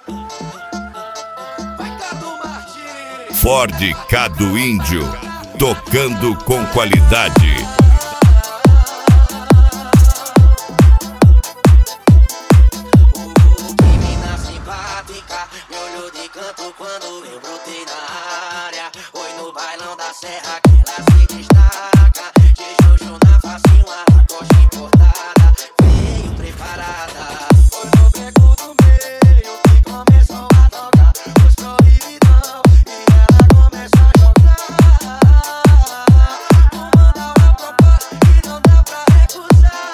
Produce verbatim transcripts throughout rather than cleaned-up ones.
Ford K do Índio, tocando com qualidade. Menina simpática, me olhou de canto quando eu brotei na área. Oi no bailão da serra que ela se destaca. De Jojo na face, uma lacoste importada. Veio preparada. Foi no beco do meio que começou a tocar os proibidão. E ela começou a jogar. Vou mandar uma proposta que não dá pra recusar.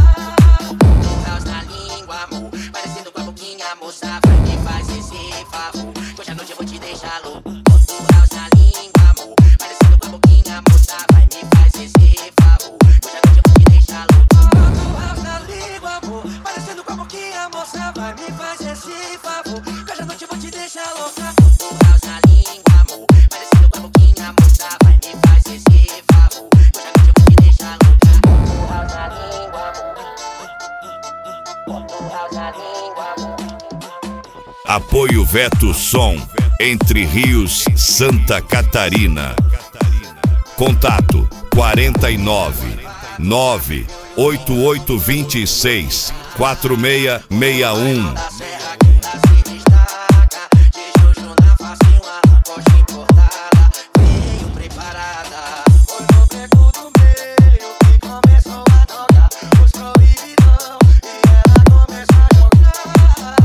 Caos na língua, amor, parecendo com a boquinha, moça. Vai me faz esse favor, que hoje à noite eu vou te deixar louco. Outro caos na língua, amor, parecendo com a boquinha, moça. Vai me faz esse favor, que hoje à noite eu vou te deixar louco. Outro caos na língua, amor, parecendo com a boquinha, moça. Vai me faz esse favor, que hoje à noite eu vou te deixar louca. Outro caos na língua, amor, parecendo com a boquinha, moça. Vai me faz esse favor, que hoje à noite eu vou te deixar louca. Outro caos na língua, amor. Outro caos na língua, amor. Apoio Veto Som, Entre Rios, Santa Catarina. Contato quarenta e nove, nove oito oito dois seis, quatro seis seis um. Da serra que ela se destaca. De Jojo na face, uma lacoste importada. Veio preparada. Foi no beco do meio que começou a tocar os proibidão. E ela começou a jogar.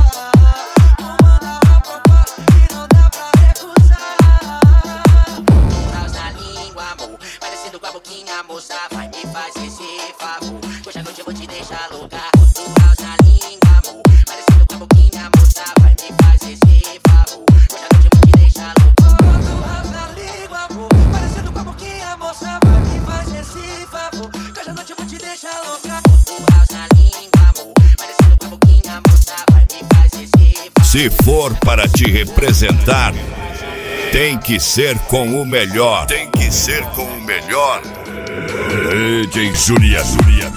Vou mandar uma proposta que não dá pra recusar. Caos na língua, amor, parecendo com a boquinha, moça. Vai me faz esse favor, que hoje à noite eu vou te deixar louca. Caos na língua, amor, parecendo com a boquinha, moça. Vai me faz esse favor, que hoje à noite eu vou te deixar louca. Caos na língua, amor, parecendo com a boquinha, moça. Vai me faz esse favor, que hoje à noite eu vou te deixar louca. Caos na língua, amor, parecendo com a boquinha, moça. Vai me faz esse favor. Se for para te representar, tem que ser com o melhor. Tem que ser com o melhor. D J Juliano.